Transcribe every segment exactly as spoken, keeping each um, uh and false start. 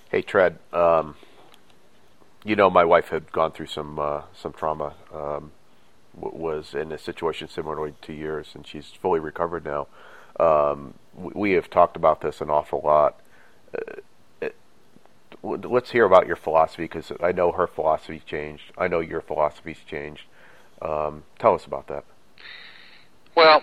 Hey, Tread. Um, you know, my wife had gone through some uh, some trauma. Um, w- was in a situation similar to yours, and she's fully recovered now. Um, we, we have talked about this an awful lot. Uh, it, let's hear about your philosophy, because I know her philosophy's changed. I know your philosophy's changed. Um, tell us about that. Well,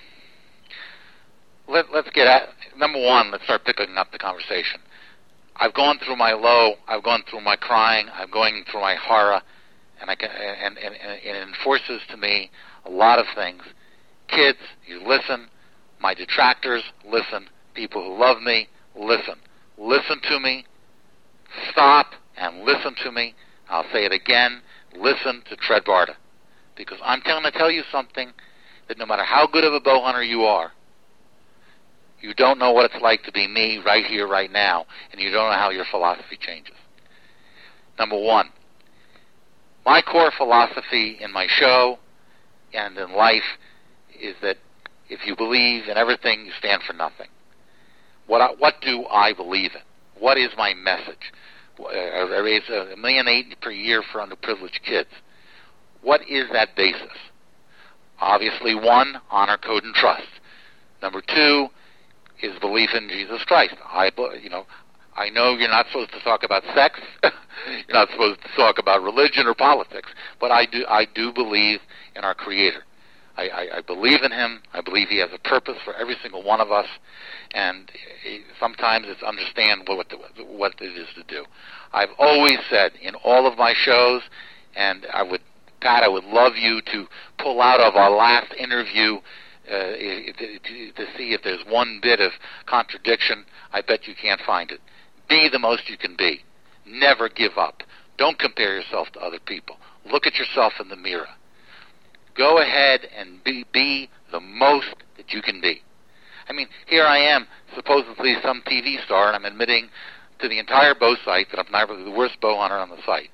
let, let's get at number one. Let's start picking up the conversation. I've gone through my low. I've gone through my crying. I'm going through my horror, and I can, and, and, and it enforces to me a lot of things. Kids, you listen. My detractors, listen. People who love me, listen. Listen to me. Stop and listen to me. I'll say it again. Listen to Tread Barta, because I'm going to tell you something that no matter how good of a bow hunter you are, you don't know what it's like to be me right here, right now, and you don't know how your philosophy changes. Number one, my core philosophy in my show and in life is that if you believe in everything, you stand for nothing. What I, what do I believe in? What is my message? I raise a million eight per year for underprivileged kids. What is that basis? Obviously, one, honor, code, and trust. Number two is belief in Jesus Christ. I, you know, I know you're not supposed to talk about sex. You're not supposed to talk about religion or politics. But I do, I do believe in our Creator. I, I, I believe in Him. I believe He has a purpose for every single one of us. And sometimes it's understand what the, what it is to do. I've always said in all of my shows, and I would, Pat, I would love you to pull out of our last interview Uh, to, to see if there's one bit of contradiction. I bet you can't find it. Be the most you can be. Never give up. Don't compare yourself to other people. Look at yourself in the mirror. Go ahead and be, be the most that you can be. I mean, here I am, supposedly some T V star, and I'm admitting to the entire bow site that I'm never the worst bow hunter on the site.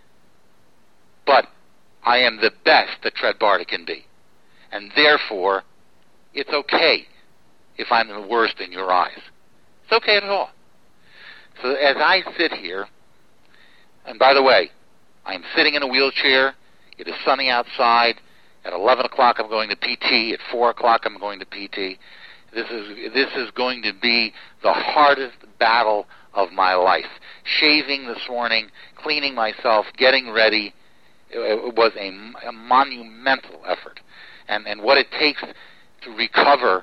But I am the best that Tread Barta can be. And therefore, it's okay if I'm the worst in your eyes. It's okay at all. So as I sit here, and by the way, I'm sitting in a wheelchair. It is sunny outside. At eleven o'clock, I'm going to P T. At four o'clock, I'm going to P T. This is this is going to be the hardest battle of my life. Shaving this morning, cleaning myself, getting ready, it was a, a monumental effort. And, and what it takes to recover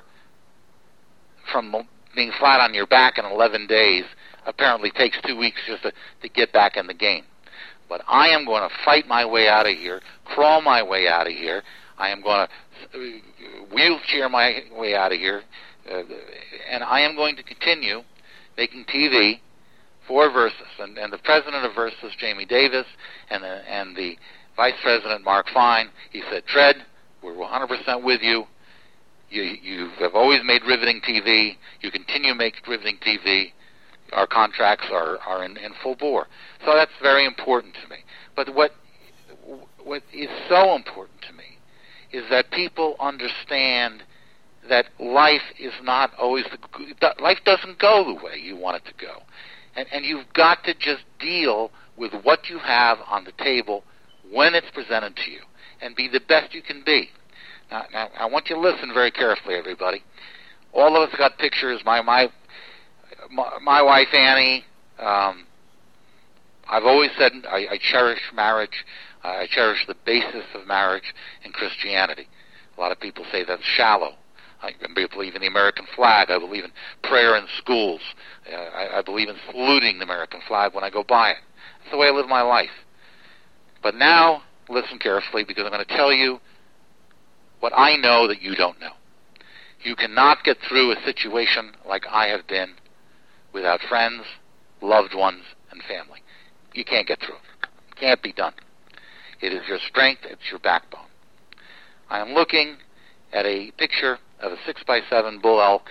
from being flat on your back in eleven days apparently takes two weeks just to, to get back in the game. But I am going to fight my way out of here, crawl my way out of here. I am going to wheelchair my way out of here. Uh, and I am going to continue making T V for Versus. And, and the president of Versus, Jamie Davis, and the, and the vice president, Mark Fine, he said, Tread, we're one hundred percent with you. You, you have always made riveting T V. You continue to make riveting T V. Our contracts are, are in, in full bore. So that's very important to me. But what what is so important to me is that people understand that life is not always the, life doesn't go the way you want it to go, and and you've got to just deal with what you have on the table when it's presented to you, and be the best you can be. Now, now I want you to listen very carefully, everybody. All of us got pictures. My my my, my wife Annie. Um, I've always said I, I cherish marriage. Uh, I cherish the basis of marriage in Christianity. A lot of people say that's shallow. I believe in the American flag. I believe in prayer in schools. Uh, I, I believe in saluting the American flag when I go by it. That's the way I live my life. But now, listen carefully, because I'm going to tell you what I know that you don't know. You cannot get through a situation like I have been without friends, loved ones, and family. You can't get through it. It can't be done. It is your strength. It's your backbone. I am looking at a picture of a six by seven bull elk.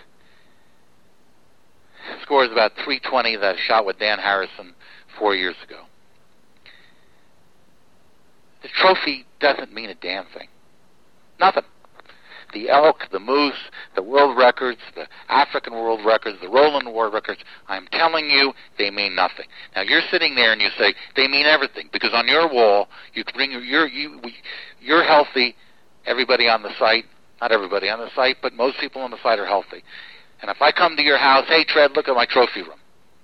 Score is about three twenty that I shot with Dan Harrison four years ago. The trophy doesn't mean a damn thing. Nothing. the elk, the moose, the world records, the African world records, the Roland world records, I'm telling you, they mean nothing. Now, you're sitting there and you say, they mean everything, because on your wall, you can bring your, you're, you, you're healthy, everybody on the site, not everybody on the site, but most people on the site are healthy. And if I come to your house, hey, Tread, look at my trophy room.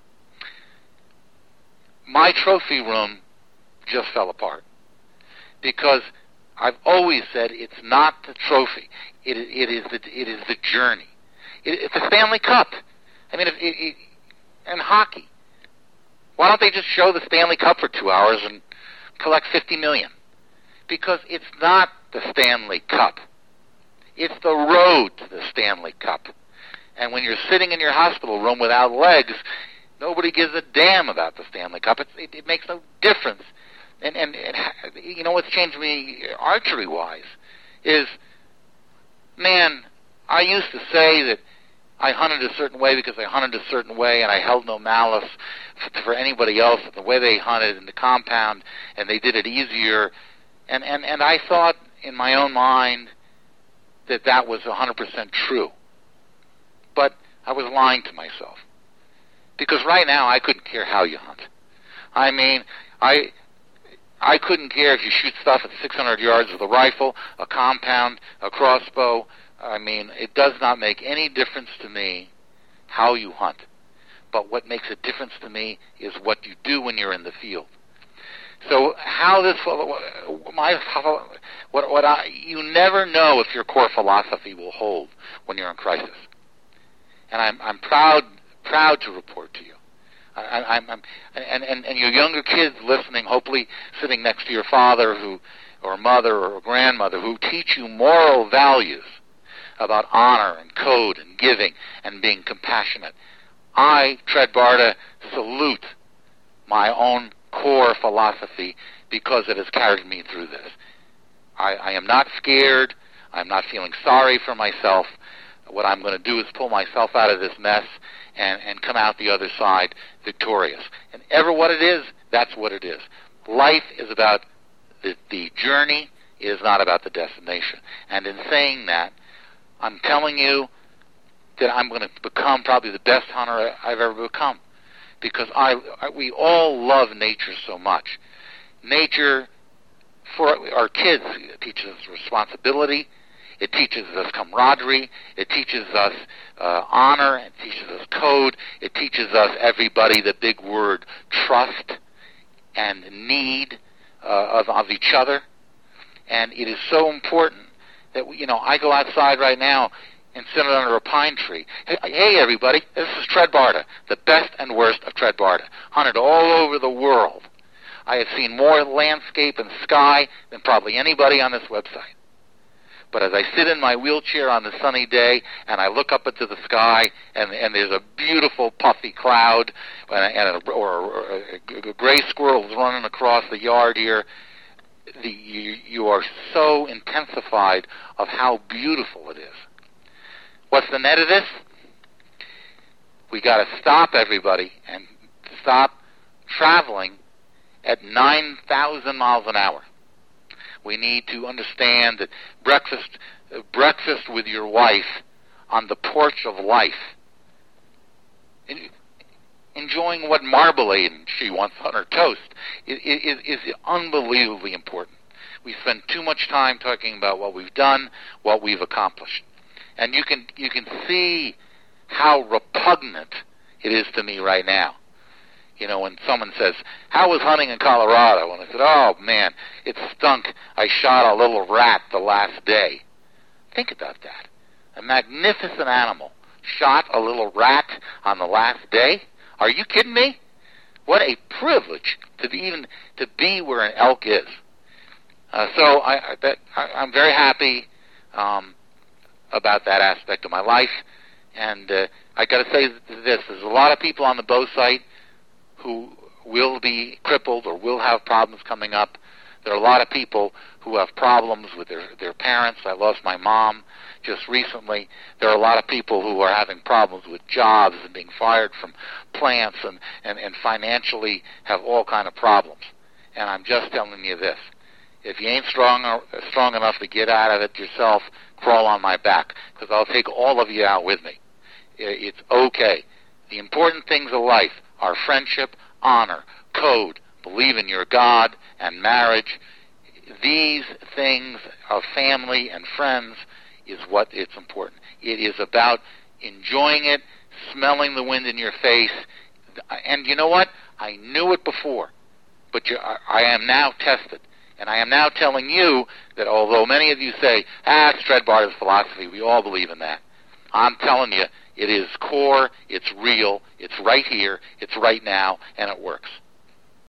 My trophy room just fell apart, because I've always said it's not the trophy. It, it is the it is the journey. It, it's a Stanley Cup. I mean, if, it, it, and hockey. Why don't they just show the Stanley Cup for two hours and collect fifty million? Because it's not the Stanley Cup. It's the road to the Stanley Cup. And when you're sitting in your hospital room without legs, nobody gives a damn about the Stanley Cup. It, it, it makes no difference. And, and, and you know what's changed me archery-wise is, man, I used to say that I hunted a certain way because I hunted a certain way, and I held no malice for, for anybody else, the way they hunted in the compound, and they did it easier. And, and, and I thought in my own mind that that was one hundred percent true. But I was lying to myself. Because right now I couldn't care how you hunt. I mean, I... I couldn't care if you shoot stuff at six hundred yards with a rifle, a compound, a crossbow. I mean, it does not make any difference to me how you hunt. But what makes a difference to me is what you do when you're in the field. So how this, my, what, what I, you never know if your core philosophy will hold when you're in crisis. And I'm, I'm proud, proud to report to you. I, I'm, I'm, and, and, and your younger kids listening, hopefully sitting next to your father who, or mother or grandmother who teach you moral values about honor and code and giving and being compassionate. I, Tread Barta, salute my own core philosophy because it has carried me through this. I, I am not scared. I'm not feeling sorry for myself. What I'm going to do is pull myself out of this mess and, and come out the other side victorious. And ever what it is, that's what it is. Life is about the, the journey. It is not about the destination. And in saying that, I'm telling you that I'm going to become probably the best hunter I've ever become, because I, I we all love nature so much. Nature, for our kids, it teaches us responsibility. It teaches us camaraderie. It teaches us uh, honor. It teaches us code. It teaches us, everybody, the big word, trust and need uh, of, of each other. And it is so important that, you know, I go outside right now and sit under a pine tree. Hey, hey everybody, this is Tread Barta, the best and worst of Tread Barta. Hunted all over the world. I have seen more landscape and sky than probably anybody on this website. But as I sit in my wheelchair on the sunny day and I look up into the sky and, and there's a beautiful puffy cloud and, and a, or, or a, a gray squirrel is running across the yard here, the, you, you are so intensified of how beautiful it is. What's the net of this? We got to stop, everybody, and stop traveling at nine thousand miles an hour. We need to understand that breakfast, uh, breakfast with your wife on the porch of life, in, enjoying what marmalade she wants on her toast, is, is, is unbelievably important. We spend too much time talking about what we've done, what we've accomplished. And you can you can see how repugnant it is to me right now. You know, when someone says, how was hunting in Colorado? And I said, oh, man, it stunk. I shot a little rat the last day. Think about that. A magnificent animal shot a little rat on the last day? Are you kidding me? What a privilege to be even to be where an elk is. Uh, so I, I, that, I, I'm very happy um, about that aspect of my life. And uh, I got to say this, there's a lot of people on the bow site who will be crippled or will have problems coming up. There are a lot of people who have problems with their, their parents. I lost my mom just recently. There are a lot of people who are having problems with jobs and being fired from plants and, and, and financially have all kind of problems. And I'm just telling you this. If you ain't strong strong enough to get out of it yourself, crawl on my back, because I'll take all of you out with me. It's okay. The important things of life are friendship, honor, code, believe in your God, and marriage. These things of family and friends is what it's important. It is about enjoying it, smelling the wind in your face. And you know what? I knew it before, but you, I am now tested. And I am now telling you that although many of you say, ah, it's Dread Barter's philosophy, we all believe in that. I'm telling you, it is core, it's real, it's right here, it's right now, and it works.